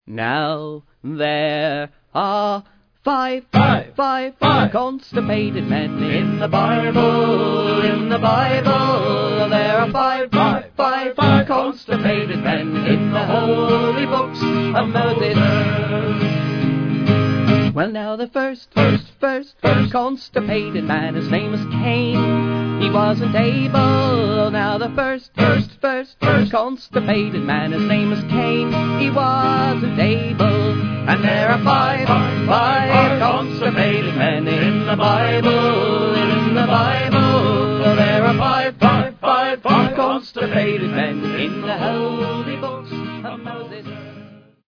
Now there are five constipated men in the Bible. In the Bible, there are five constipated men in the holy books of Moses. Well, now the first constipated man, his name is Cain. He wasn't able. Now the first constipated man, his name is Cain. He wasn't able. And there are five constipated men in the Bible. In the Bible, there are five constipated men in the holy books of Moses.